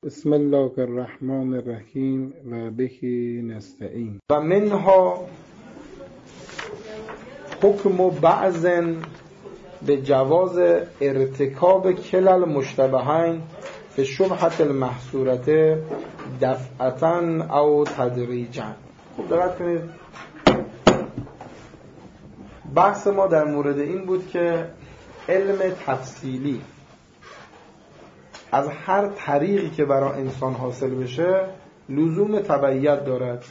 بسم الله الرحمن الرحیم و به نستعین. و منها حکم بعض به جواز ارتکاب کلل مشتبهین به شبهت المحصورته دفعتا او تدریجا. خوب دقت کنید، بحث ما در مورد این بود که علم تفصیلی از هر طریقی که برای انسان حاصل بشه لزوم تبعیت دارد.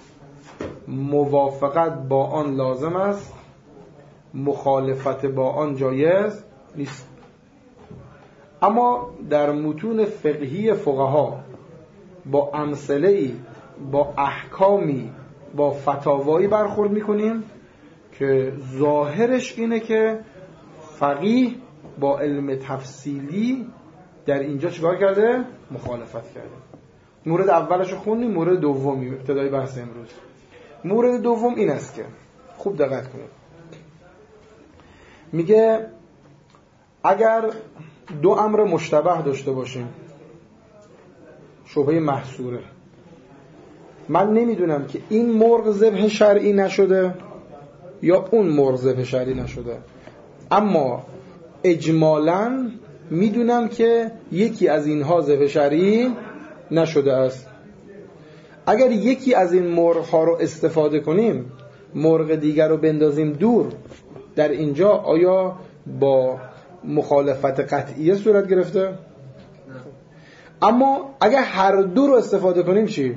موافقت با آن لازم است، مخالفت با آن جایز نیست. اما در متون فقهی فقها با امثله‌ای، با احکامی، با فتاوایی برخورد میکنیم که ظاهرش اینه که فقیه با علم تفصیلی در اینجا چیکار کرده؟ مخالفت کرده. مورد اولش رو خوندیم، مورد دومی ابتدای بحث امروز. مورد دوم این است که خوب دقت کنید، میگه اگر دو امر مشتبه داشته باشیم، شبهه محصوره، من نمیدونم که این مرغ ذبح شرعی نشده یا اون مرغ ذبح شرعی نشده، اما اجمالاً میدونم که یکی از اینها ذبح شرعی نشده است. اگر یکی از این مرغ ها رو استفاده کنیم، مرغ دیگر رو بندازیم دور، در اینجا آیا با مخالفت قطعیه صورت گرفته؟ اما اگر هر دو رو استفاده کنیم چی؟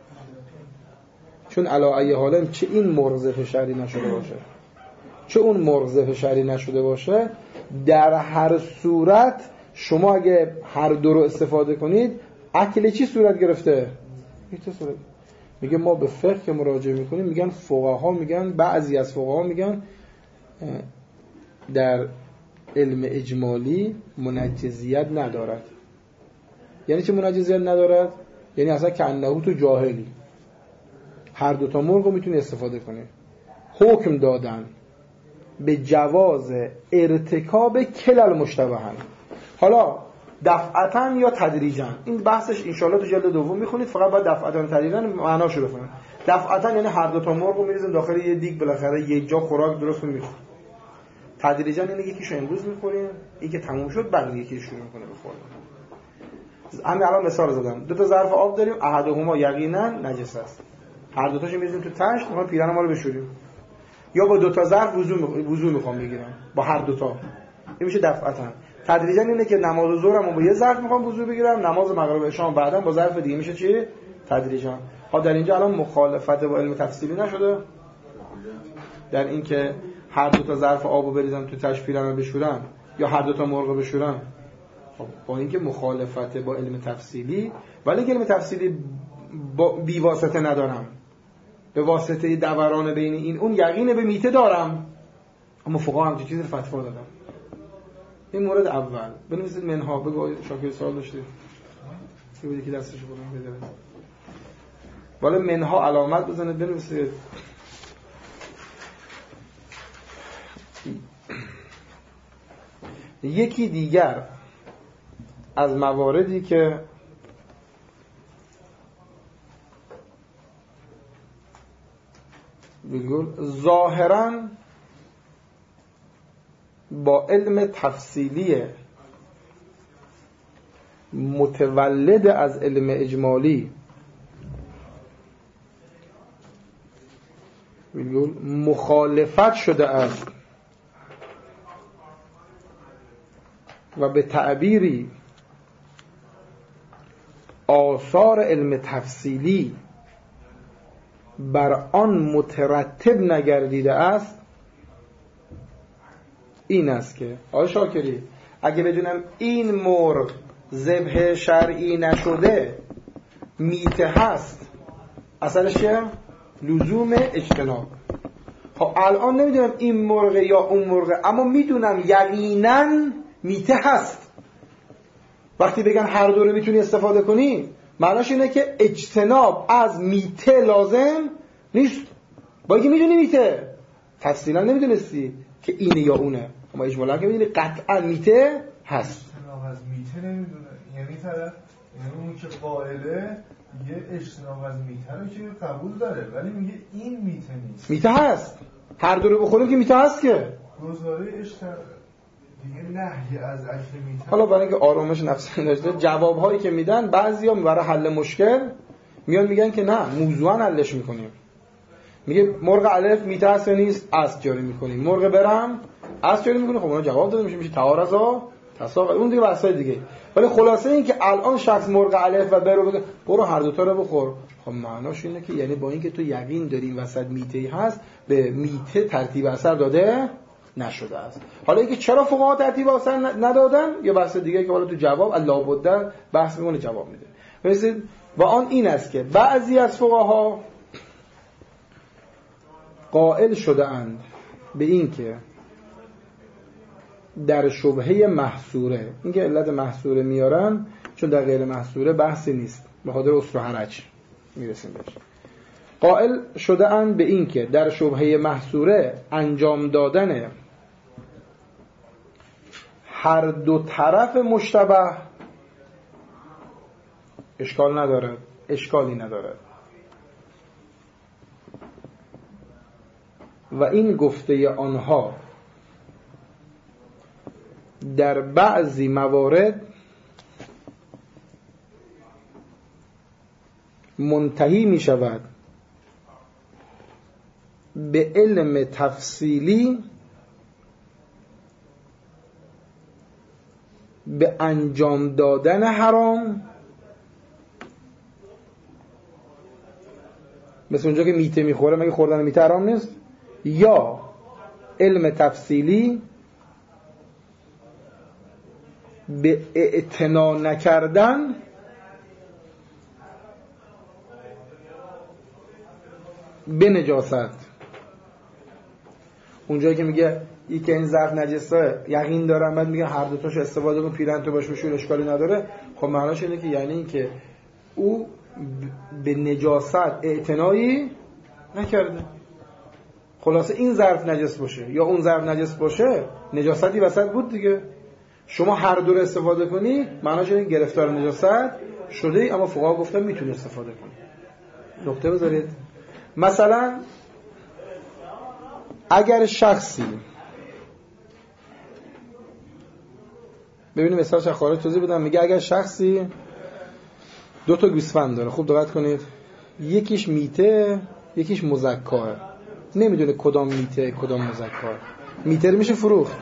چون علی ای حال چه این مرغ ذبح شرعی نشده باشه چه اون مرغ ذبح شرعی نشده باشه، در هر صورت شما اگه هر دو رو استفاده کنید اکل چی صورت گرفته؟ میگه ما به فقه که مراجعه میکنیم، میگن فقها میگن، بعضی از فقها میگن در علم اجمالی منجزیت ندارد. یعنی چه منجزیت ندارد؟ یعنی اصلا کانه تو جاهلی، هر دو تا مرغ رو میتونی استفاده کنی. حکم دادن به جواز ارتکاب کلل مشتبهن، حالا دفعتاً یا تدریجاً. این بحثش انشاءالله تو جلد دوم میخونید، فقط باید دفعتاً و تدریجاً معناشو بفهمید. دفعتاً یعنی هر دو تا مرغ رو میریزیم داخل یه دیگ، بالاخره یک جا خوراک درست میخوریم. تدریجاً یعنی یکیشو امروز میخوریم، این که تموم شد بعد یکی شروع میکنه بخوردن. همین الان مثال زدم، دو تا ظرف آب داریم، احدهما یقینا نجس است، هر دو تاشو میریزیم تو تشت، میخوام پیرن ما رو بشوریم، یا با دو تا ظرف وضو میخوام بگیرم، با هر دو تا، این میشه دفعتاً. تدریجاً اینه که نماز ظهرمو با یه ظرف میخوام وضو بگیرم، نماز مغرب و عشا بعداً با ظرف دیگه، میشه چی؟ تدریجاً. ها در اینجا الان مخالفت با علم تفصیلی نشده در این که هر دو تا ظرف آبو بریزم تو تشت پیرن بشورم یا هر دو تا مرغ بشورم. خب با اینکه مخالفت با علم تفصیلی، ولی علم تفصیلی بی واسطه ندارم، به واسطه دوران بین این اون یقین به میته دارم، اما فقها همچین چیزی فتوا دادن. این مورد اول. بنویسید منها. بگو شاکر سوال داشتید که بودی که دستشو بلند بده، بالا منها علامت بزنید بنویسید. یکی دیگر از مواردی که بگول ظاهراً با علم تفصیلی متولد از علم اجمالی بگول مخالفت شده است و به تعبیری آثار علم تفصیلی بر آن مترتب نگردیده است، این است که آقای شاکری اگه بدونم این مرغ ذبح شرعی نشده میته هست، اصلش چیه؟ لزوم اجتناب. خب الان نمیدونم این مرغ یا اون مرغ، اما میدونم یقینا میته هست. وقتی بگن هر دو رو میتونی استفاده کنی، معناش اینه که اجتناب از میته لازم نیست. با اینکه میدونی میته، تفصیلا نمیدونستی که اینه یا اونه، اما اجمالا که میدونی قطعا میته هست. از میته نمیدونه، یعنی طرف یعنی اون که قائله یه اجتناب از میته رو که قبول داره، ولی میگه این میته نیست. میته هست، هر دو رو بخوریم که میته هست که گزاره دیگه نهی از اکل میته. حالا برای اینکه آرامش نفسی داشته، جوابهایی که میدن بعضیا برای حل مشکل میان میگن که نه موضوعا حلش میکنیم. میگه مرغ الف میته هست یا نیست؟ است جاری میکنیم. مرغ برم است جاری میکنیم. خب اونا جواب داده میشه تعارضا تساق اون دیگه بحثای دیگه. ولی خلاصه این که الان شخص مرغ الف و ب رو بگه برو هر دو تا رو بخور، خب معناش اینه که یعنی با اینکه تو یقین داری این وسط میته هست، به میته ترتیب اثر داده نشده است. حالا اینکه چرا فقها ترتیب اثر ندادن یا بحث دیگه که حالا تو جواب الله بده بحث میونه جواب میده. ببینید و آن این است که بعضی از فقها قائل شده اند به این که در شبهه محصوره، این که علت محصوره میارن چون در غیر محصوره بحثی نیست، به خاطر اسر و حرج میرسیم بهش. قائل شده اند به این که در شبهه محصوره انجام دادن هر دو طرف مشتبه اشکال ندارد، اشکالی ندارد و این گفته آنها در بعضی موارد منتهی می شود به علم تفصیلی به انجام دادن حرام، مثل اونجا که میته میخوره مگه خوردن میته حرام نیست؟ یا علم تفصیلی به اعتنا نکردن به نجاست. اونجایی که میگه یکی این ظرف نجسه یقین دارم، بعد میگه هر دو تاش استفاده کن پیرن تو باش بشور اشکالی نداره، خب معناش اینه که یعنی این که او به نجاست اعتنایی نکرده. خلاصه این ظرف نجس باشه یا اون ظرف نجس باشه، نجاستی وسط بود دیگه. شما هر دو رو استفاده کنی معناش اینه گرفتار نجاست شده ای، اما فقها گفتن میتونی استفاده کنی. نقطه بذارید. مثلا اگر شخصی، ببینیم مثلا چه خارج توضیح بدم، میگه اگر شخصی دو تا گوسفند داره، خوب دقت کنید، یکیش میته یکیش مزکاه، نمیدونه کدام میته کدام مزکاه. میته رو میشه فروخت،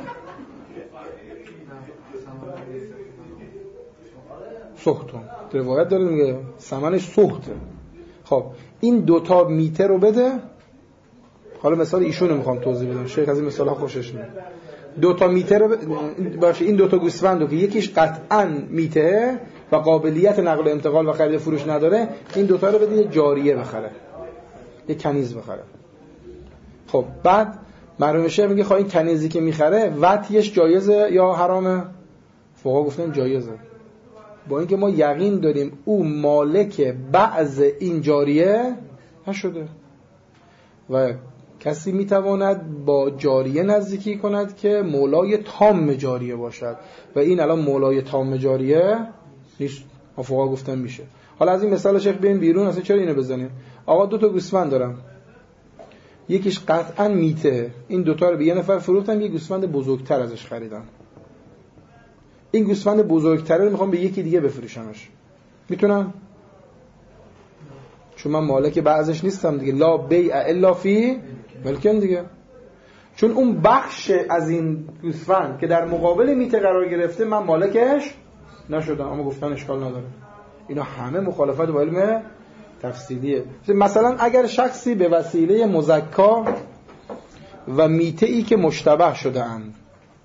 سختون روایت داره میگه ثمنش سخته. خب این دوتا میته رو بده. حالا مثال ایشونو میخوام توضیح بدم، شیخ از این مثال ها خوشش میاد. دوتا میته رو باشه، این دوتا گوسفندو که یکیش قطعاً میته و قابلیت نقل و انتقال و خرید فروش نداره، این دوتا رو بده یه جاریه بخره، یه کنیز بخره. خب بعد معلوم میشه میگه خب این کنیزی که میخره وطیش جایزه یا حرامه؟ فقها گفتن جایزه، با اینکه ما یقین داریم او مالک بعض این جاریه نشده و کسی میتواند با جاریه نزدیکی کند که مولای تام جاریه باشد و این الان مولای تام جاریه نیست. فقها گفتن میشه. حالا از این مثال شیخ بیاین بیرون، اصلا چرا اینو بزنیم؟ آقا دو تا گوسفند دارم، یکیش قطعا میته، این دوتا رو به یه نفر فروختم، یه گوسفند بزرگتر ازش خریدم. این گوسفند بزرگتر رو میخوام به یکی دیگه بفروشمش، میتونم؟ چون من مالک بعضش نیستم دیگه، لا بیع الا فی ملکن دیگه. چون اون بخش از این گوسفند که در مقابل میته قرار گرفته من مالکش نشدم، اما گفتن اشکال نداره. اینا همه مخالفت با علم تفصیلیه. مثلا اگر شخصی به وسیله مزکا و میته ای که مشتبه شده اند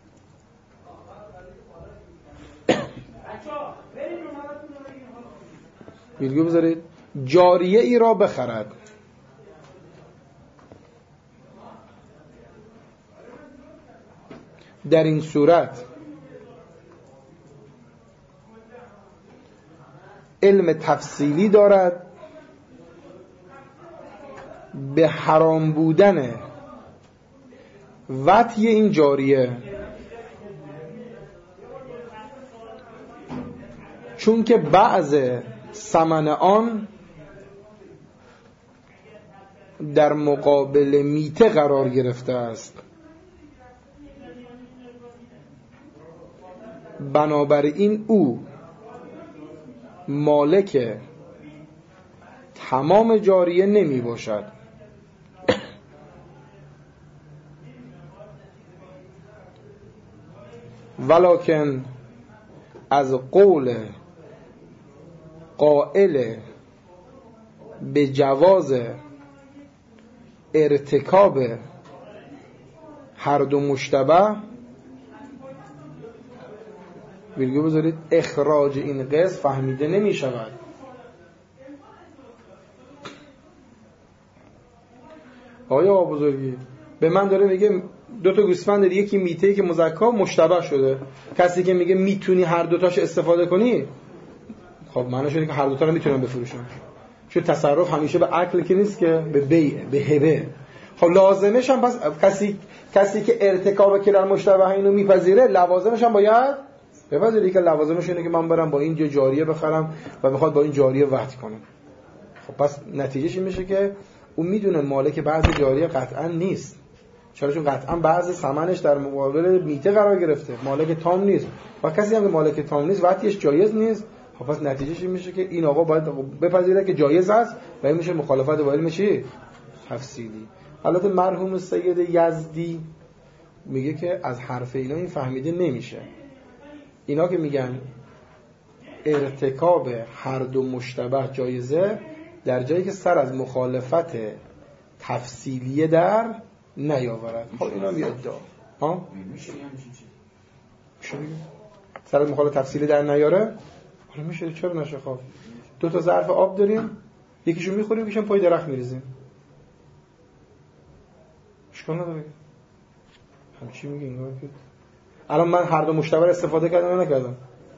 ویدیو بذارید، جاریه ای را بخرد، در این صورت علم تفصیلی دارد به حرام بودن وطی این جاریه، چون که بعض ثمن آن در مقابل میته قرار گرفته است، بنابراین او مالک تمام جاریه نمی باشد. ولکن از قول قائل به جواز ارتکاب هر دو مشتبه، ویرگول بذارید، اخراج این قسم فهمیده نمی شود. آیا بزرگی به من داره میگه دو تا گوسفند داری، یکی میته که مذکر مشتبه شده، کسی که میگه میتونی هر دوتاش استفاده کنی، خب معنی شده که هر دوتا رو میتونم بفروشم، چون تصرف همیشه به عقل که نیست که به بیع، به هبه. خب لازمش هم پس کسی که ارتکاب کلال مشتبه اینو میپذیره، لوازمش هم باید بپذیره که لوازمش اینه که من برم با این جاریه بخرم و میخواد با این جاریه وقت کنم. خب پس نتیجهش این میشه که اون میدونه مالک بعض جاریه قطعا نیست، چرا؟ چون قطعا بعض ثمنش در مقابل میته قرار گرفته، مالک تام نیست. و کسی هم که مالک تام نیست وقتیش جایز نیست. خب پس نتیجهش این میشه که این آقا باید بپذیره که جایز است و این میشه مخالفت با علم چی؟ تفصیلی. البته مرحوم سید یزدی میگه که از حرف اینا این فهمیده نمیشه. اینا که میگن ارتکاب هر دو مشتبه جایزه در جایی که سر از مخالفت تفصیلیه در نیاورد. خب اینا می ادعا ها میشه سر از مخالفت تفصیلی در نیاره. حالا میشه، چرا نشه؟ خب دو تا ظرف آب داریم، یکیشو میخوریم یکیشو پای درخت میریزیم، اشکال نداره. هم چی میگه انگار که الان من هر دو مشتبه استفاده کردم یا نکردم؟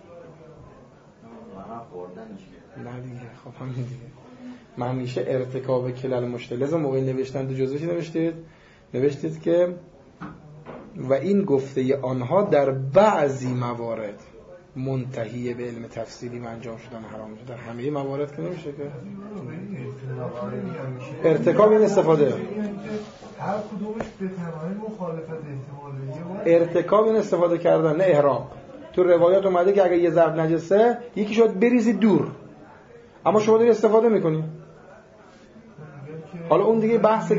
نه دیگه. خب همین دیگه. من میشه ارتکاب کلل مشتبه. لازم موقعی نوشتن تو جزوهش نوشتید که و این گفته آنها در بعضی موارد منتهی به علم تفصیلی و انجام شدن حرام شده. در همه موارد که نمیشه که ارتکاب این استفاده هر کدومش به تنهایی مخالفت احتمالیه. ارتکاب این استفاده کردن، نه احراق. تو روایات اومده که اگه یه ضرب نجسه یکی شاید بریزی دور، اما شما داری استفاده میکنی. حالا اون دیگه بحث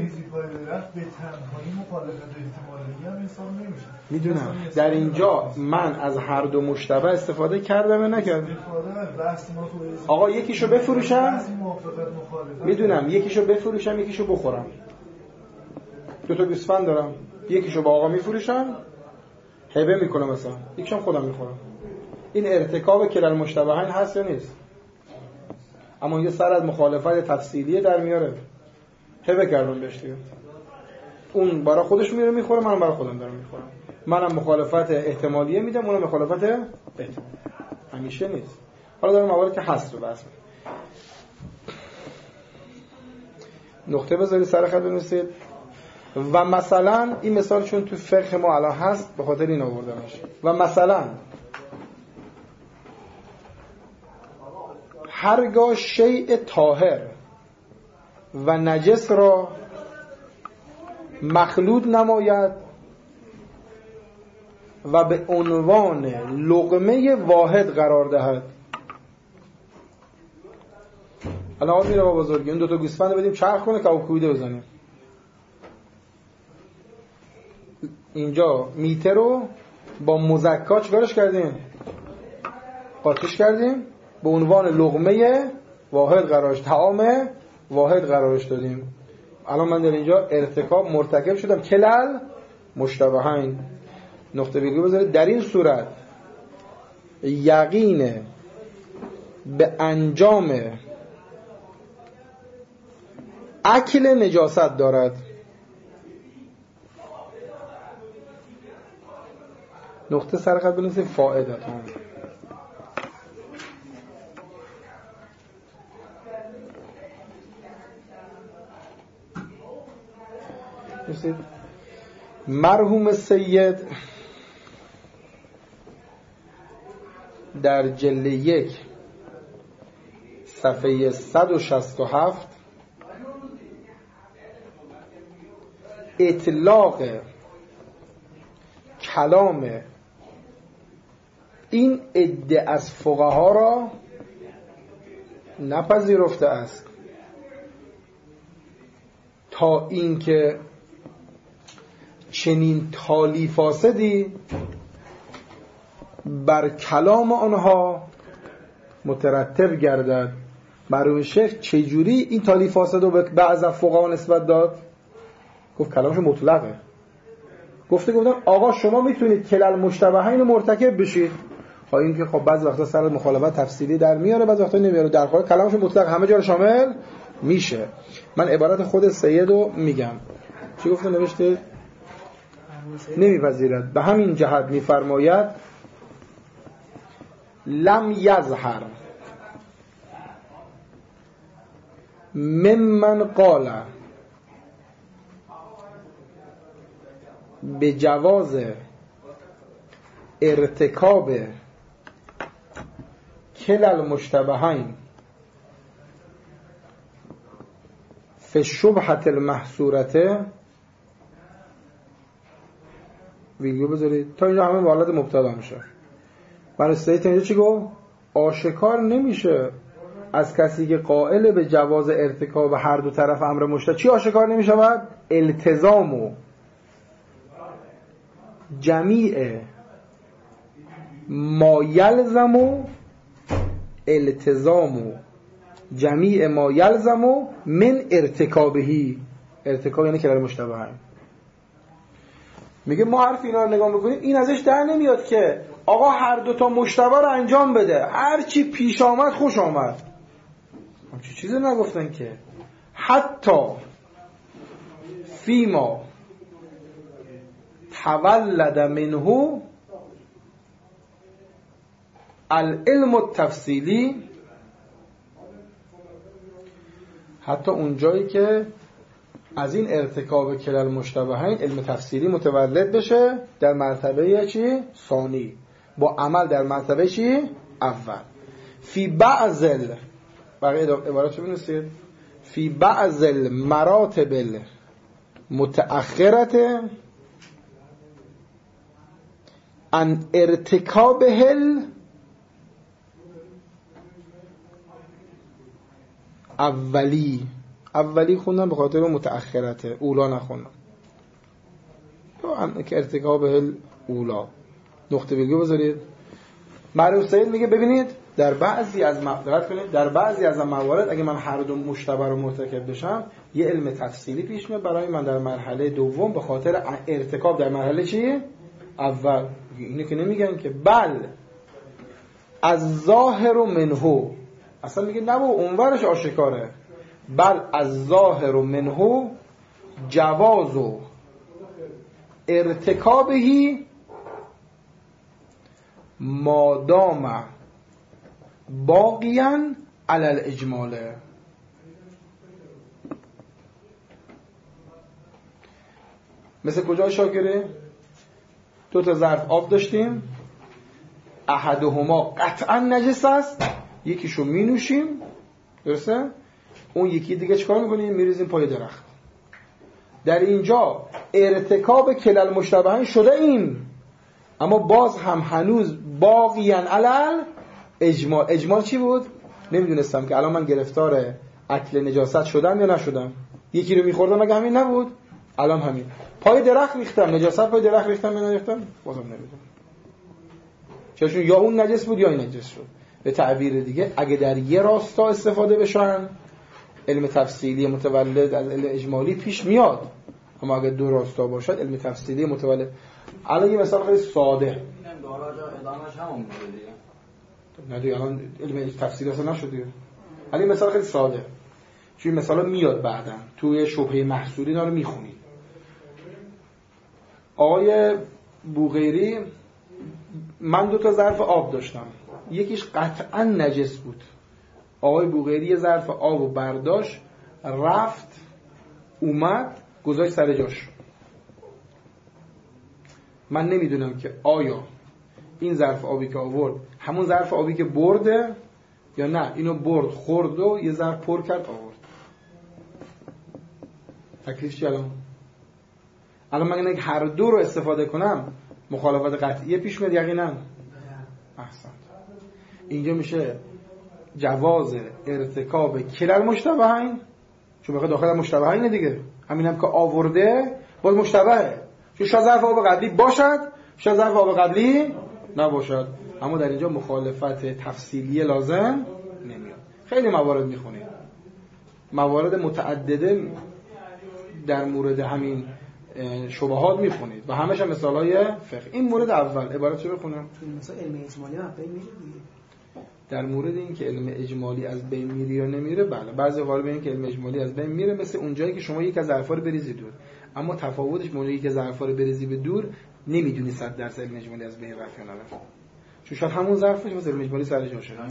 میدونم. در اینجا من از هر دو مشتبه استفاده کردم یا نکردم؟ آقا یکیشو بفروشم، میدونم یکیشو بفروشم یکیشو بخورم. دو تا گوسفند دارم، یکیشو با آقا میفروشم هبه میکنم مثلا، یکیشو خودم میخورم. این ارتکاب کلل مشتبهین هست یا نیست؟ اما یه سر از مخالفت تفصیلیه در میاره. هبه کردم بهش دیگه. اون برای خودش میره میخوره، منم برای خودم دارم میخورم. منم مخالفت احتمالیه میدم، اونم مخالفت احتمالیه. همیشه نیست. حالا دارم موارد که هست رو بحث. نقطه بذاری سر خط بنویسید. و مثلا این مثال چون تو فقه ما الان هست به خاطر این آوردمش. و مثلا هرگاه شیء طاهر و نجس را مخلوط نماید و به عنوان لقمه واحد قرار دهد. الان آقا میره با بزرگی اون دوتا گوسفند بدیم چرخ کنه کباب کوبیده بزنیم. اینجا میته رو با مزکا چیکارش کردیم؟ قاطیش کردیم، به عنوان لقمه واحد قرارش، طعام واحد قرارش دادیم. الان من در اینجا ارتکاب مرتکب شدم کلل مشتبهین. نقطه ویرگول بذارید. در این صورت یقین به انجام اکل نجاست دارد. نقطه سرخط بنویسید فائدتان. مرحوم سید در جلد 1 صفحه 167 اطلاق کلام این عده از فقها را نپذیرفته است تا اینکه چنین تالی فاسدی بر کلام آنها مترتب گردد. مرحوم شیخ چجوری این تالی فاسد رو به بعض از فقها نسبت داد؟ گفت کلامش مطلقه. گفتن آقا شما میتونید کلال مشتبهین رو مرتکب بشید. ها این که خب بعضی وقتا سر مخالفت تفصیلی در میاره، بعضی وقتا نمیاره. در واقع کلامش مطلق همه جا رو شامل میشه. من عبارت خود سید رو میگم. چی گفته نوشته؟ نمیپذیرد. به همین جهت میفرماید لم یظهر ممن قال به جواز ارتکاب کلال المشتبهین فی الشبهة المحصورة. ویدیو بذارید تا اینجا همه حالت مبتدا میشه. من سید اینجا چی گفت؟ آشکار نمیشه از کسی که قائل به جواز ارتکاب هر دو طرف امر مشتبه. چی آشکار نمیشود؟ التزام و جمیع ما یلزم و التزام و جمیع ما یلزم و من ارتکابهی. ارتکاب یعنی کلال مشتبه هم. میگه ما حرف اینا رو نگاه میکنیم این ازش در نمیاد که آقا هر دوتا مشتبه رو انجام بده، هر چی پیش آمد خوش آمد. چه چیزی نگفتن که حتی فیما تولد منه العلم التفصیلی، حتی اون جایی که از این ارتکاب کلال مشتبهین علم تفسیری متولد بشه در مرتبه چی؟ ثانی، با عمل در مرتبه چی؟ اول. فی بعض بقیه عبارت رو بنویسید. فی بعض المراتب المتأخرة ان ارتکابه اولی خوندم به خاطر متأخرته، اولا نخوندم که ارتکاب اولا نقطه ویرگول بذارید. مرحوم سید میگه ببینید در بعضی از موارد اگه من هر دو مشتبه رو مرتکب بشم یه علم تفصیلی پیش میاد برای من در مرحله دوم به خاطر ارتکاب در مرحله چی؟ اول. اینو که نمیگن که بل از ظاهر و منهو، اصلا میگه نه با اونورش آشکاره، بل از ظاهر و منهو جواز و ارتکابهی مادام باقیاً علی الاجماله. مثل کجا شاکره؟ دو تا ظرف آب داشتیم، احدهما قطعا نجس است، یکیشو می نوشیم، درسته؟ اون یکی دیگه چیکار میکنیم؟ میریزیم پای درخت. در اینجا ارتکاب کلال مشتبهین شده این، اما باز هم هنوز باقیان علل اجمال. اجمال چی بود؟ نمیدونستم که الان من گرفتار اکل نجاست شدم یا نشدم. یکی رو میخوردم مگه همین نبود؟ الان همین. پای درخت ریختم، نجاست پای درخت ریختم یا نریختم؟ بازم نمیدونم. چون یا اون نجس بود یا این نجس شد. به تعبیر دیگه اگه در یه راستا استفاده بشن علم تفصیلی متولد از علم اجمالی پیش میاد، اما اگه دو راستا باشد علم تفصیلی متولد. الان یه مثال خیلی ساده. اینم داراجا ادامش همون میشه دیگه. نه دیگه الان علم تفصیلی اصلا نشد دیگه. الان مثال خیلی ساده. چون مثلا میاد بعداً توی شبهه محصولی اینا رو میخونید. آقای بوغیری من 2 تا ظرف آب داشتم، یکیش قطعاً نجس بود. آقای بوغیری یه ظرف آبو برداشت، رفت اومد گذاشت سر جاش. من نمیدونم که آیا این ظرف آبی که آورد همون ظرف آبی که برده یا نه اینو برد خورد و یه ظرف پر کرد آورد؟ تکلیف چیه الان من اگه هر دو رو استفاده کنم مخالفت قطعیه پیش میاد یقینا. احسنت. اینجا میشه جواز ارتکاب کلال مشتبهین، چون بخواد داخل مشتبهین دیگه، همینم که آورده باز مشتبهه، چون شاید ظرف آب قبلی باشد شاید ظرف آب قبلی نباشد، اما در اینجا مخالفت تفصیلی لازم نمیاد. خیلی موارد میخونید، موارد متعدده در مورد همین شبهات میخونید و همش هم مثالای فقه. این مورد اول عبارت رو بخونم. مثلا علم اجمالی از بین میره دیگه. در مورد این که علم اجمالی از بین میره یا نمیره، بله بعضی قائل به این که علم اجمالی از بین میره، مثل اونجایی که شما یک از ظرفا رو بریزی دور، اما تفاوتش اونجایی که ظرفا رو بریزی به دور نمیدونی 100% علم اجمالی از بین رفت یا نرفت، چون شاید همون ظرفش واسه علم اجمالی سر جا شد.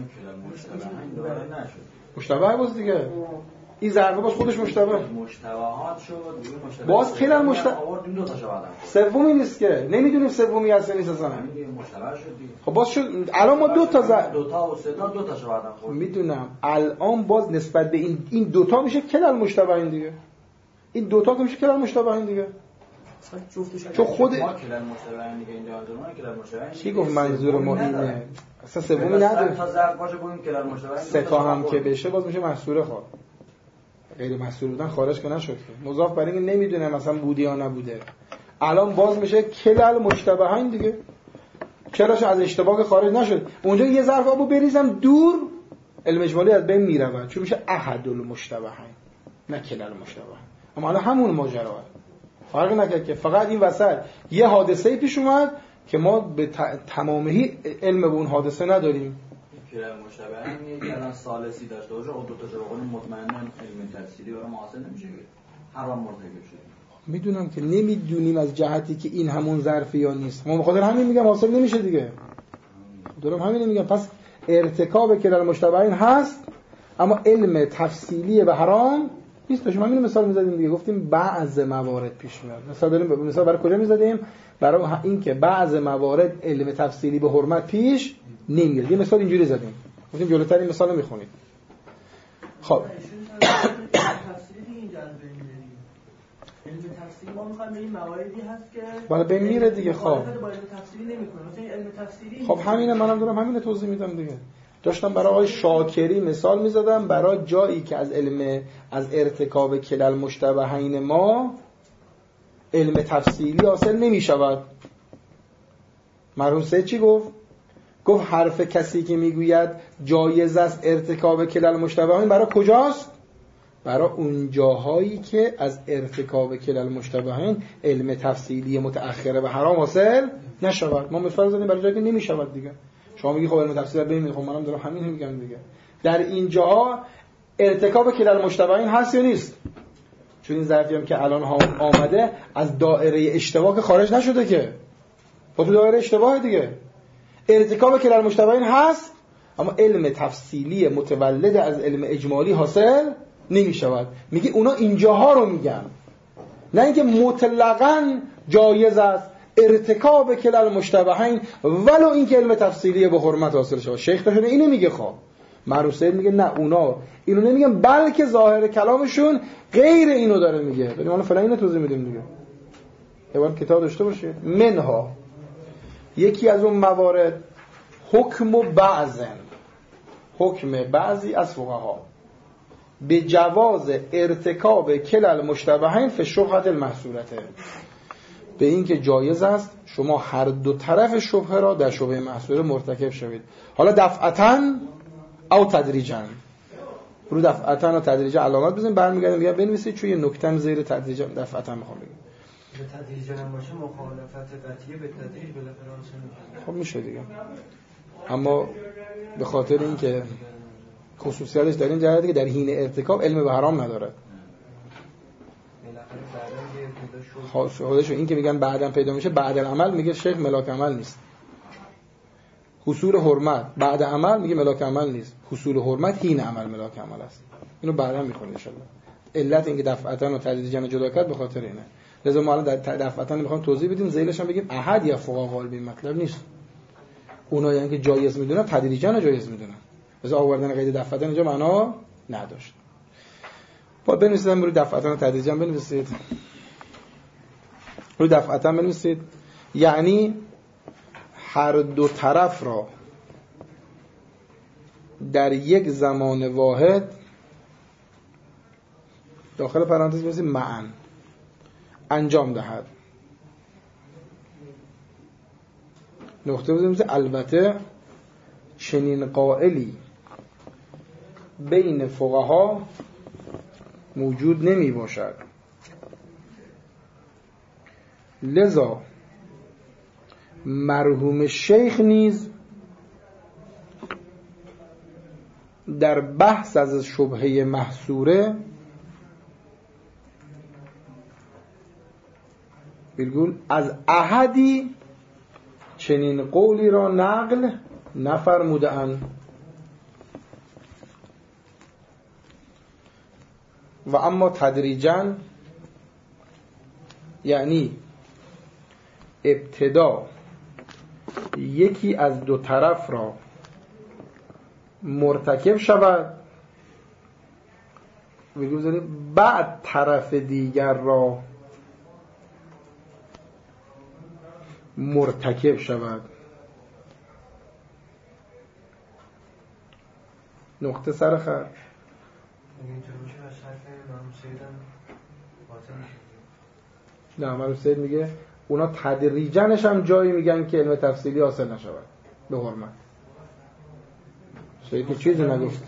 مشتبه باز دیگه این ضربه باز خودش مشتبه مشتبهات شد باز خیلی مشتبه آوردیم دو تا شبهه سومی نیست که نمیدونیم سومی هست نیست اصلا مشتبه شد دیگه. خب باز شد الان ما دو تا و سه تا دو تا شبهه خورد. میدونم الان باز نسبت به این دو تا میشه کلال مشتبه این دیگه، این دو تا که میشه کلال مشتبه این دیگه، چون خود ما کلال مشتبه این دیگه اینجا اون کلال مشتبه چی گفت منظور ما اینه اصلا سومی نداره تا ضرب باشه بگیم کلال مشتبه سه تا هم که بشه باز میشه محصوره خواه، غیر محصول بودن خارج که نشد که مضاف برای اینکه نمیدونه مثلا بوده یا نبوده، الان باز میشه کلال مشتبهین دیگه، چراش از اشتباه خارج نشد. اونجا یه ظرف آبو بریزم دور علم اجمالی از بین میره چون میشه احد المشتبهین نه کلال مشتبهین، اما الان همون ماجرا فرق نکرد که فقط این وسط یه حادثه پیش اومد که ما به تمامی علم به اون حادثه نداریم. کلال مشتبهین یه الان ثالثی داشته باشه اون دو تا شبهه مطمئنا علم تفسیری برای حاصل نمیشه که حرام مرتکب شده. میدونم که نمیدونیم از جهتی که این همون ظرفی یا نیست، ما بخاطر همین میگم حاصل نمیشه دیگه، دارم همین میگم. پس ارتکاب کلال مشتبهین هست اما علم تفصیلی به حرام نیست. شما همین مثال میزدیم دیگه، گفتیم بعض موارد پیش میاد. مثال برای کجا میزدیم؟ برای این که بعض موارد علم تفصیلی به حرمت پیش نمیاد. یه مثال اینجوری زدیم، گفتیم جلوتر این مثال رو میخونید. خب علم تفسیری ما می‌خوایم به این مواردی هست که بالا بین میره دیگه. خب با علم تفسیری نمی‌کنه، مثلا علم تفسیری خب همینه، منم دارم همینو توضیح میدم دیگه. داشتم برای آقای شاکری مثال میزدم برای جایی که از ارتکاب کلال مشتبهین ما علم تفصیلی حاصل نمی‌شود. مرحوم سید چی گفت؟ گفت حرف کسی که میگوید جایز است ارتکاب کلال مشتبهین برای کجاست؟ برای اون جاهایی که از ارتکاب کلال مشتبهین علم تفصیلی متأخره و حرام حاصل نشود. ما مثال زدیم برای جایی که نمیشود دیگه. شما میگی خب علم تفصیلی ببینید، خب منم دارم همین میگم دیگه. در این جاها ارتکاب کلال مشتبهین هست یا نیست؟ چون این ظرفی هم که الان آمده از دایره اشتباه که خارج نشده که، با تو دایره اشتباه دیگه. ارتکاب کلال مشتبهین هست اما علم تفصیلی متولد از علم اجمالی حاصل نمی شود. میگه اونا اینجاها رو میگن، نه اینکه مطلقاً جایز است ارتکاب کلال مشتبهین ولو اینکه علم تفصیلی به حرمت حاصل شود. شیخ داشته اینو میگه. خب معروف سید میگه نه اونا اینو نمیگن، بلکه ظاهر کلامشون غیر اینو داره میگه. بریم حالا فعلا اینو توضیح میدیم دیگه. اول کتاب داشته باشه. منها یکی از اون موارد حکم بعضی از فقها به جواز ارتکاب کلال مشتبهین فی شبهة المحصورته، به این که جایز است شما هر دو طرف شبهه را در شبهه محصوره مرتکب شوید، حالا دفعتاً او تدریجاً. رو دفعتاً و تدریجاً علامت بزنید، برمیگردیم بیا بنویسید، چون یه نکته زیر تدریجاً دفعتاً میخوام بگم. به تدریجاً باشه مخالفت قطعی به تدریج بالاخره حاصل میشه. خب میشه دیگه، اما به خاطر اینکه خصوصیتش در این جهته که در حین ارتکاب علم به حرام نداره. خودشو این که میگن بعداً پیدا میشه بعد العمل، میگه شیخ ملاک عمل نیست. حصول حرمت بعد عمل میگه ملاک عمل نیست، حصول حرمت حین عمل ملاک عمل است. اینو بعداً میخونید ان شاء الله. علت اینکه دفعتاً و تدریجاً جدا کرد به خاطر اینه. لذا ما الان در دفعتاً میخوام توضیح بدیم، ذیلش هم بگیم احد یا فقها قائل به این مطلب نیست. اونایی که جایز میدونن تدریجاً جایز میدونن. مثلا آوردن قید دفعتن اینجا معنا نداشت. با بنویسیدم روی دفعتن تدریجا بنویسید. روی دفعتن بنویسید. یعنی هر دو طرف را در یک زمان واحد داخل پرانتز بنویسید معا انجام دهد. نقطه بزنید البته چنین قائلی بین فقها موجود نمی باشد، لذا مرحوم شیخ نیز در بحث از شبهه محصوره بگول از احدی چنین قولی را نقل نفرموده‌اند و اما تدریجاً یعنی ابتدا یکی از دو طرف را مرتکب شود بگذاریم بعد طرف دیگر را مرتکب شود. نقطه سر خط. نه مرحوم سید میگه اونا تدریجنش هم جایی میگن که علم تفصیلی حاصل نشود به حرمت. سید که چیزی نگفت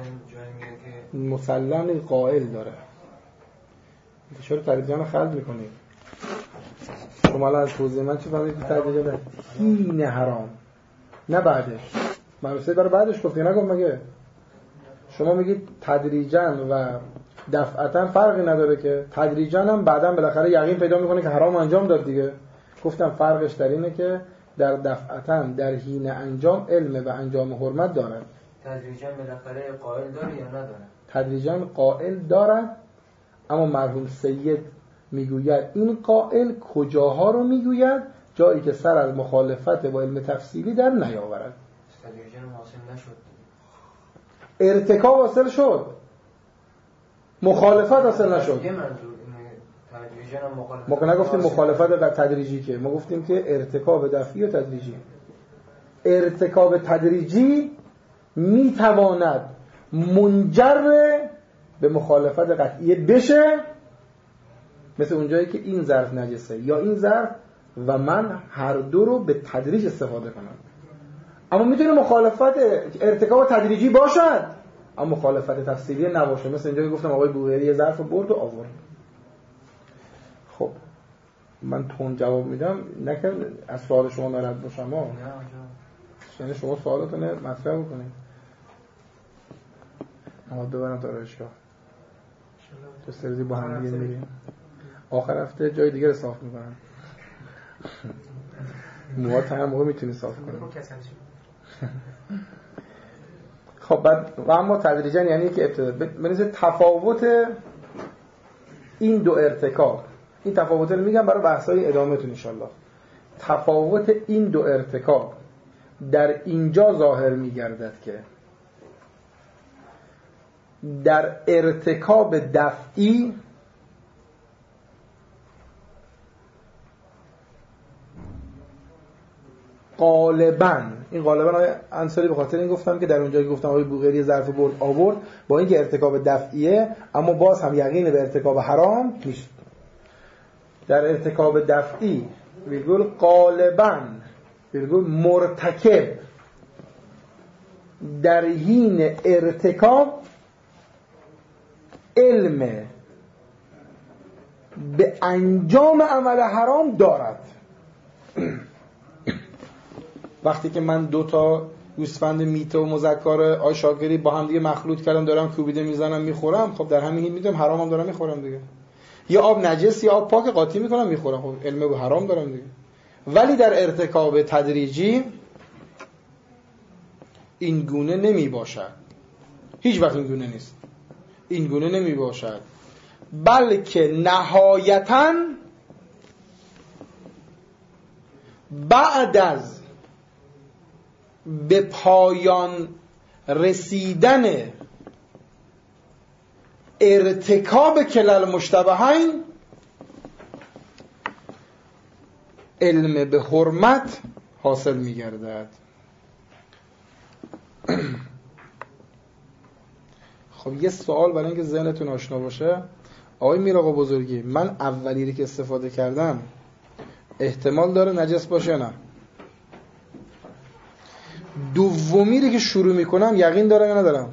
مسلم قائل داره. چرا تدریجن خلط میکنید؟ شما الان از توضیح من چی فهمید؟ تدریجن هین حرام نه بعدش. مرحوم سید برای بعدش گفت نگفت مگه؟ شما میگید تدریجن و دفعتاً فرقی نداره که تدریجاً هم بعداً بالاخره یقین پیدا میکنه که حرام انجام داد دیگه. گفتم فرقش در اینه که در دفعتاً در حین انجام علم و انجام حرمت دارد. تدریجاً بالاخره قائل داره یا نداره؟ تدریجاً قائل دارد، اما مرحوم سید میگوید این قائل کجاها رو میگوید؟ جایی که سر از مخالفت با علم تفصیلی در نیاورد. تدریجاً حاصل نشد، ارتکاب حاصل شد، مخالفت حاصل نشد. ما که نگفتیم مخالفت و تدریجی، که ما گفتیم که ارتکاب دفعی و تدریجی. ارتکاب تدریجی میتواند منجر به مخالفت قطعی بشه، مثل اونجایی که این ظرف نجسه یا این ظرف و من هر دو رو به تدریج استفاده کنم. اما میتونه مخالفت ارتکاب تدریجی باشد اما مخالفت تفصیلی نباشه، مثل اینجا که گفتم آقای بوغیری یه ظرف برد و آورد. خب من تون جواب میدم، نکن از سوال شما ناراحت باشم. یعنی شما سوالاتون مطرح بکنید، اما ببرم تا رایشگاه تو سرزی با هم دیگه میریم. آخر هفته جای دیگه رو صاف میکنم. موهات هم موقع میتونی صاف کنی. خب بعد و اما تدریجا یعنی که ابتدا بنویسید تفاوت این دو ارتکاب. این تفاوت رو میگم برای بحث‌های ادامه‌تون ان شاءالله. تفاوت این دو ارتکاب در اینجا ظاهر میگردد که در ارتکاب دفعی غالباً، این غالباً آقای انصاری به خاطر این گفتم که در اونجایی که گفتم آقای بوغیری ظرف برد آورد، با اینکه ارتکاب دفعیه اما باز هم یقین به ارتکاب حرام نیست. در ارتکاب دفعی ویرگول غالباً ویرگول مرتکب در حین ارتکاب علم به انجام عمل حرام دارد. وقتی که من دو تا گوسفند میته و مذکر آی شاگری با هم دیگه مخلوط کردم دارم کوبیده میزنم میخورم، خب در همین حین میدونم حرامم دارم میخورم دیگه. یا آب نجس یا آب پاک قاطی میکنم میخورم، خب علم به حرام دارم دیگه. ولی در ارتکاب تدریجی این گونه نمی باشد، هیچ وقت این گونه نیست، این گونه نمی باشد، بلکه نهایتاً بعد از به پایان رسیدن ارتکاب کلا المشتبهین علم به حرمت حاصل می‌گردد. خب یه سوال برای اینکه ذهنتون آشنا باشه، آقای میرآقا بزرگی، من اولی که استفاده کردم احتمال داره نجس باشه نه؟ دومی رو که شروع میکنم یقین دارم یا ندارم؟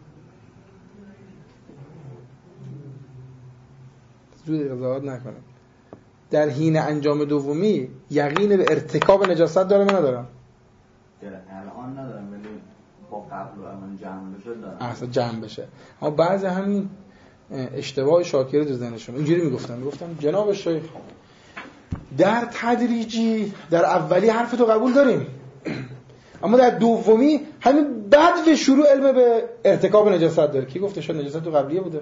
زود قضاوت نکنم. در حین انجام دومی یقین به ارتکاب نجاست دارم یا ندارم؟ الان ندارم، ولی با قبل و الان جمع بشه دارم. اصلا جمع بشه. اما بعضی همین اشتباه شاکر تو ذهنشون اینجوری میگفتم جناب شیخ در تدریجی در اولی حرف تو قبول داریم، اما در دومی همین بعد به شروع علم به ارتکاب نجاست داره. کی گفته شد نجاست تو قبلیه بوده؟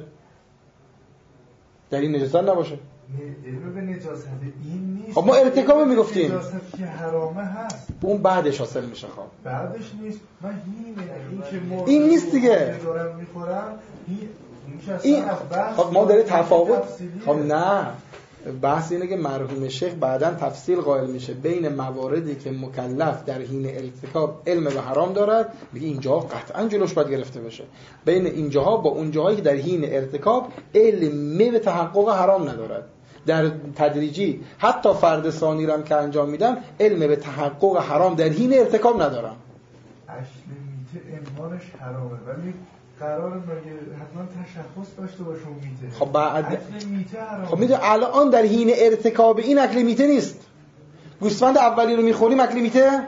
در این نجاست نباشه. علم به نجاست این نیست. خب ما ارتکاب میگفتیم. نجاست که حرامه هست. اون بعدش حاصل میشه. خب بعدش نیست. من این نیست دیگه. دارم میخورم این خب ما داره تفاوت. خب نه، بحث اینه که مرحوم شیخ بعداً تفصیل قائل میشه بین مواردی که مکلف در حین ارتکاب علم به حرام دارد، میگه اینجا قطعاً جلوش باید گرفته بشه، بین اینجاها با اونجاهایی که در حین ارتکاب علم به تحقق حرام ندارد. در تدریجی حتی فرد ثانی رو هم که انجام میدم علم به تحقق حرام در حین ارتکاب ندارم. اصل میته امکانش حرامه، ولی قرار مگه حتما تشخص داشته باشه میته. خب بعد اکل میته حرامه. خب میدونی الان در حین ارتکاب این اکل میته نیست. گوسفند اولی رو میخوریم اکل میته؟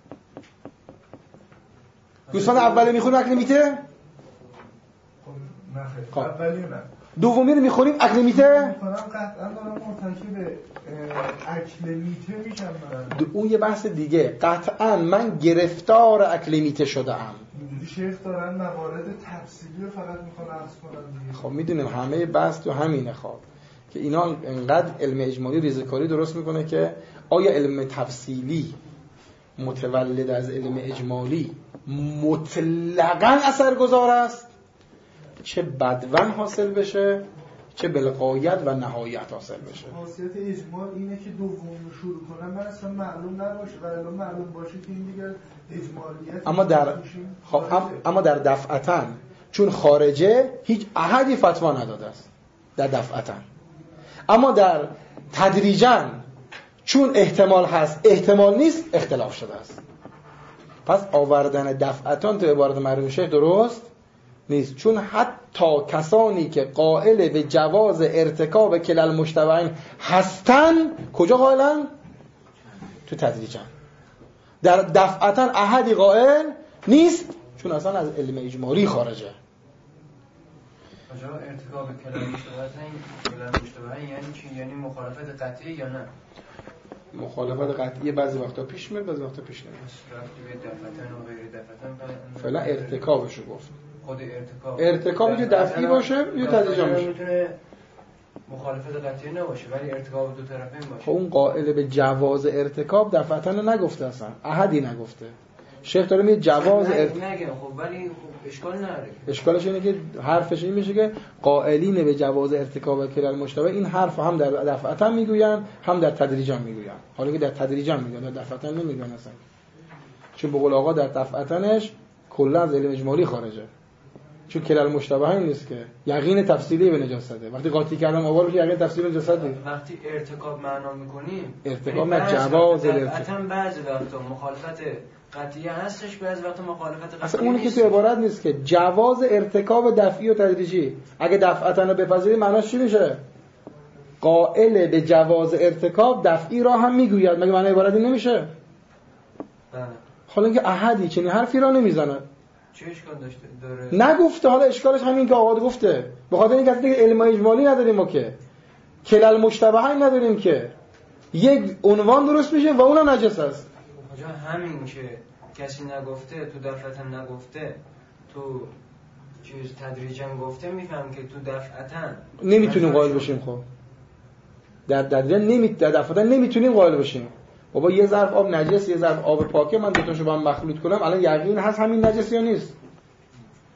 گوسفند اولی میخوریم اکل میته؟ خب نه خیر. خب. اولی نه. دومی رو میخوریم اکل میته؟ میخورم قطعا دارم مرتکب اکل میته میشم. اون یه بحث دیگه. قطعا من گرفتار اکل میته شده ام. اینجوری شیخ دارن موارد تفصیلی رو فقط میخوان عرض کنن دیگه. خب میدونیم همه بحث تو همینه. خب که اینا انقدر علم اجمالی ریزکاری درست میکنه که آیا علم تفصیلی متولد از علم اجمالی مطلقاً اثرگذار است، چه بدون حاصل بشه چه بالغایت و نهایت حاصل بشه. خاصیت اجمال اینه که دوم رو شروع کنم من اصلا معلوم نباشه و الان معلوم باشه که این دیگه اجمالیت. اما در دفعتاً چون خارجه هیچ احدی فتوا نداده است در دفعتاً، اما در تدریجاً چون احتمال هست احتمال نیست اختلاف شده است. پس آوردن دفعتاً تو عبارت مرحوم شیخ درست نیست، چون حتی کسانی که قائل به جواز ارتکاب کلا المشتبهین هستن کجا قائلن؟ تو تدریجاً. در دفعتاً احدی قائل نیست چون اصلا از علم اجمالی خارجه. کجا ارتکاب کلا المشتبهین یعنی چی؟ یعنی مخالفت قطعی یا نه؟ مخالفت قطعی بعضی وقتا پیش میاد بعضی وقتا پیش نمیاد. رفتی به دفعتن و غیر دفعتن فعلا ارتکابشو گفت. خود ارتکابی که دفعی باشه یا تدریجی باشه. میتونه مخالفت قطعی نباشه ولی ارتکاب دو طرفین باشه. خب اون قائل به جواز ارتکاب دفعتن نگفته اصلا، احدی نگفته. شیخ داره میگه جواز نگه خب ولی خب اشکال نداره. اشکالش اینه که حرفش این میشه که قائلین به جواز ارتکاب کلا المشتبه این حرف هم در دفعتن میگوین هم در تدریجا میگوین. حالا که در تدریجا میگن در دفعتن نمیگن اصلا، چون به قول آقا در دفعتنش کلا از علم اجمالی خارجه، چون کلا المشتبه نیست که یقین تفصیلی به نجاسته. وقتی قاطی کردم اول که یقین تفصیلی به نجاست نیست. وقتی ارتکاب معنا میکنیم ارتکاب نه جواز ارتکاب بعضی وقتا مخالفت قطعی هستش، بعضی وقتا مخالفت قطعی اصلا اونی که تو عبارت نیست که جواز ارتکاب دفعی و تدریجی. اگه دفعتن رو بپذیری معناش چی میشه؟ قائل به جواز ارتکاب دفعی را هم میگوید. مگه معنی عبارتی نمیشه؟ بله. حالا اینکه احدی چنین حرفی را نمیزنه. چه اشکال داره؟ نگفته. حالا اشکالش همین که آقا گفته. به خاطر اینکه اصلا علم اجمالی نداریم ما که کلا المشتبهین نداریم که یک عنوان درست میشه و اونم نجس است. کجا همین که کسی نگفته تو دفعتن نگفته تو چیز تدریجا گفته میفهم که تو دفعتن نمیتونیم قائل بشیم. خب در دفعتن نمیتونیم قائل بشیم. بابا یه ظرف آب نجس یه ظرف آب پاکه، من دو تاشو با هم مخلوط کنم الان یقین هست همین نجس یا نیست؟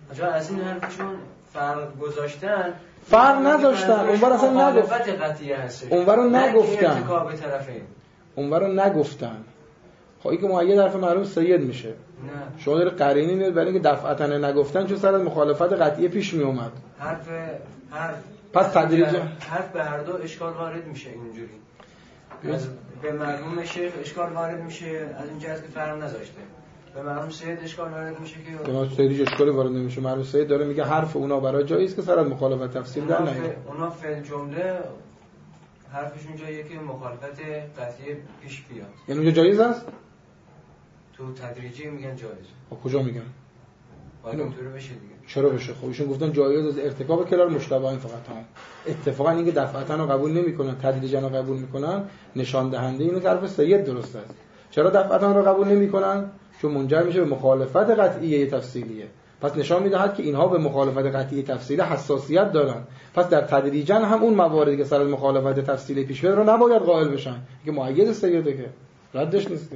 آجا از این حرفشون فرق گذاشتن، فرق نذاشتن، اونور اصلا مخالفت قطعیه هستش، اونور رو نگفتن، ارتکاب طرفین اونور رو نگفتن. خب این که مؤید حرف معلوم سید میشه. نه شما داره قرینی میاد برای اینکه دفعتاً نگفتن چون سر از مخالفت قطعیه پیش می اومد. حرف پس تدریجا حرف به هر دو اشکال وارد میشه اینجوری. به مرحوم شیخ اشکال وارد میشه از این جهت که فرق نذاشته. به مرحوم سید اشکال وارد میشه که به مرحوم سید اشکالی وارد نمیشه. مرحوم سید داره میگه حرف اونا برای جاییه که سر از مخالفت تفسیر در نیاد. اونا فعل جمله حرفشون جاییه که مخالفت قطعی پیش بیاد. یعنی اونجا جایز است؟ تو تدریجی میگن جایز. خب کجا میگن؟ باید اونطوری بشه دیگه. چرا بشه؟ خب ایشون گفتن جایز از ارتکاب کلال مشتبهین فقط هم. اتفاقا اینکه دفعتاً رو قبول نمیکنن، تدریجاً رو قبول میکنن، نشان دهنده اینه که حرف سید درست است. چرا دفعتاً رو قبول نمیکنن؟ چون منجر میشه به مخالفت قطعیه تفصیلیه. پس نشان میدهد که اینها به مخالفت قطعی تفصیلی حساسیت دارن. پس در تدریجاً هم اون مواردی که سر از مخالفت تفصیلی پیش بیاد رو نباید قائل بشن که مؤید سیده که ردش نیست.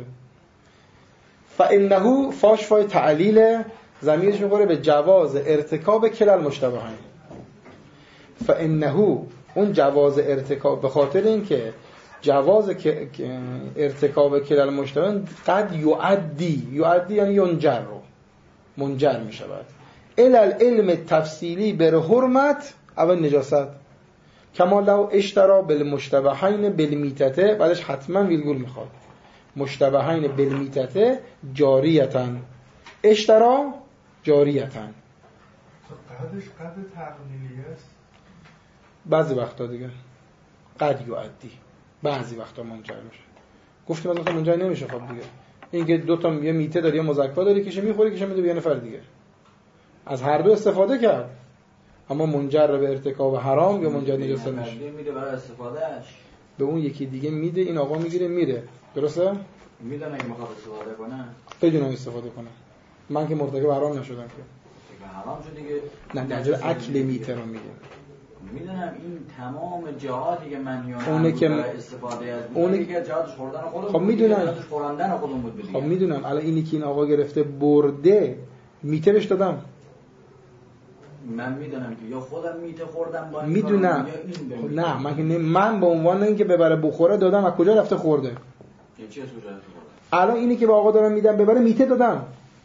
فانه فاشفای تعلیل ضمیرش میخوره به جواز ارتکاب کلال مشتبهین. فانه اون جواز ارتکاب به خاطر اینکه جواز ارتکاب کلال مشتبهین قد یؤدی یعنی ینجر رو منجر می شود العلم تفصیلی بر حرمت او نجاست کما لو اشترا بالمشتبهین بالمیتته. بعدش حتما ویلگول میخواد مشتبهین بالمیتته جاریتن اشترا جاریتن. قدش قد تقلیلی است بعضی وقتا دیگه قد یؤدی بعضی وقتا منجر میشه. گفتیم مثلا منجر نمیشه. خب دیگه اینکه دو تا یه میته داری یا مذکر داری که میخوری که میده به یه نفر دیگه از هر دو استفاده کرد اما منجر به ارتکاب حرام یا منجر نجاست نمیشه. میده برای استفادهش به اون یکی دیگه میده. این آقا میگیره میره. درسته؟ میدونم اگه میخواد استفاده کنه بدونم استفاده کنه. من که مرتکب حرام نشدم که حرام شد دیگه. نه درجه اکل میته رو میگه. میدونم این تمام جهاتی که منهیانه اونه که برای استفاده از اونه که جهاتش خوردن خودمون. خب میدونم خوردن خودمون بود دیگه. خب میدونم الان اینی که این آقا گرفته برده میته بهش دادم. من میدونم که یا خودم میته خوردم با این میدونم. خب نه من به عنوان اینکه ببره بخوره دادم. از کجا رفته خورده؟ چی از کجا رفته خورده؟ الان اینی که به آقا دارم میدم ببره میته دادم.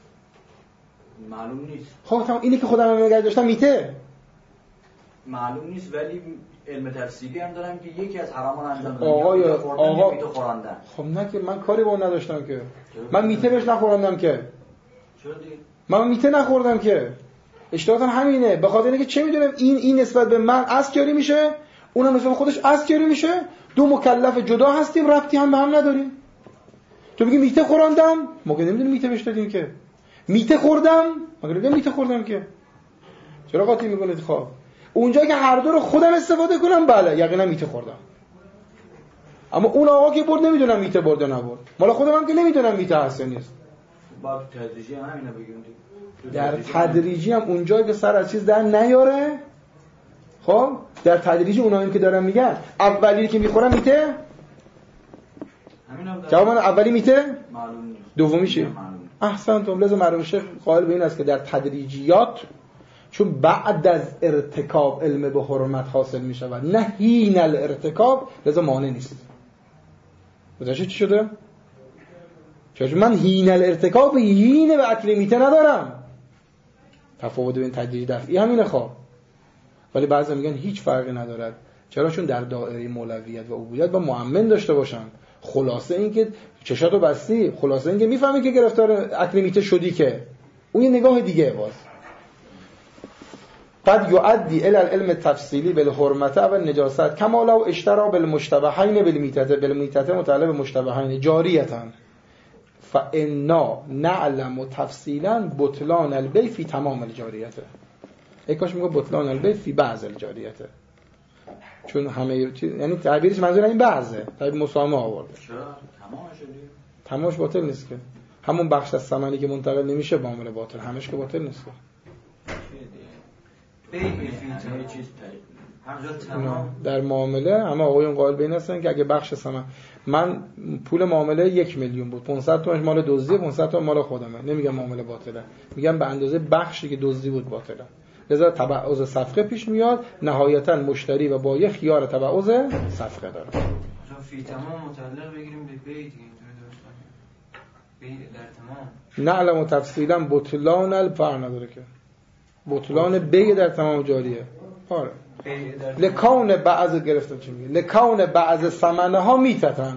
معلوم نیست. خب تمام اینی که خودم نگه داشتم میته معلوم نیست ولی علم تفصیلی هم دارم که یکی از حرامان انجام دادن. آقا میته خوراندن. خب نه که من کاری با اون نداشتم که. من میته بهش نخوردم که. چرا دیگه؟ من میته نخوردم که. اشتباهم همینه. به خاطر اینکه چه میدونم این نسبت به من اسکاری میشه، اونم نسبت به خودش اسکاری میشه. دو مکلف جدا هستیم، ربطی هم به هم نداریم. تو میگی میته خوردم، ما که نمیدونیم میته بهش دادیم که. میته خوردم، ما که نمیدونیم میته خوردم که. چرا قاطی میکنید؟ خب اونجا که هر دو رو خودم استفاده کنم بله یقینا میته خوردم. اما اون آقا که برد نمیدونم میته برده نبرد. مال خودم هم که نمیدونم میته هست یا نیست. با تدریجی هم همینو بگیم. در تدریجی هم اونجایی که سر از چیز در نیاره. خب در تدریجی اونایی که دارن میگن اولی که میخورن میته جواب من اولی میته معلوم نیست. دومی چیه؟ احسنتم. لازم معلوم شه قائل به این است که در تدریجیات چون بعد از ارتکاب علم به حرمت حاصل می شود نه هین الارتکاب لذا مانع نیست. بذارشید چی شده؟ چون من هین الارتکاب هین به اکل میته ندارم. تفاوت بین تدریج دفعی همینه. خواه ولی بعضی میگن هیچ فرقی ندارد. چرا؟ چون در دایره مولویت و عبودیت با مؤمن داشته باشن. خلاصه این که چشاتو بستی، خلاصه این که میفهمی که گرفتار اکل میته شدی که اون یه نگاه دیگه باز. قد یؤدی الی العلم تفصیلی بالحرمت و النجاست کما لو اشترا بالمشتبهین بالمیتته متعلق به مشتبهین جاریتا فانا نعلم تفصیلا بطلان البیع فی تمام الجاریته. ای کاش میگه بطلان البیع فی بعض الجاریته، چون همه یعنی تعبیرش منظور این بعضه تعبیر مسامه آورده. چرا تمامش دیگه تمامش باطل نیست که. همون بخش از ثمنی که منتقل نمیشه با عامل باطل، همش که باطل نیست. در معامله همه آقایون قائل به این هستن که اگه بخش ثمن، من پول معامله 1 میلیون بود، 500 تومنش مال دزدی، 500 تومن مال خودمه، نمیگم معامله باطله، میگم به اندازه بخشی که دزدی بود باطله. لذا تبعض صفقه پیش میاد، نهایتا مشتری و بایع خیار تبعض صفقه داره. فی تمام متعلق بگیریم به بی دیگه، اینطوری در تمام نعلم تفصیلا بطلان الفرق نداره که بطلان بی در تمام جاریه. آره لکون بعض گرفتم چی میگه، لکون بعض ثمنه ها میتتن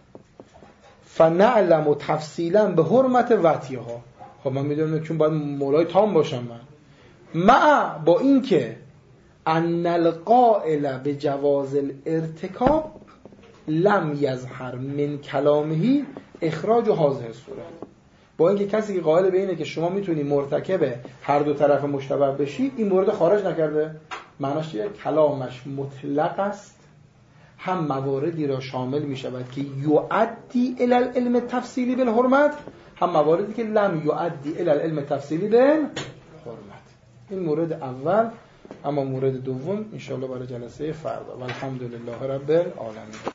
فنعلم تفصیلا به حرمت وطیه ها. خب من میدونم چون باید مولای تام باشم من با این که ان القائل به جواز الارتکاب لم یظهر من کلامه اخراج هذه الصورت، با اینکه کسی که قائل به اینه که شما میتونی مرتکب هر دو طرف مشتبه بشی این مورد خارج نکرده. معناش چیه؟ کلامش مطلق است، هم مواردی را شامل میشود که یؤدی الی العلم التفصیلی بالحرمت، هم مواردی که لم یؤدی الی العلم التفصیلی بالحرمت. این مورد اول. اما مورد دوم ان شاء الله برای جلسه فردا. والحمدلله رب العالمین.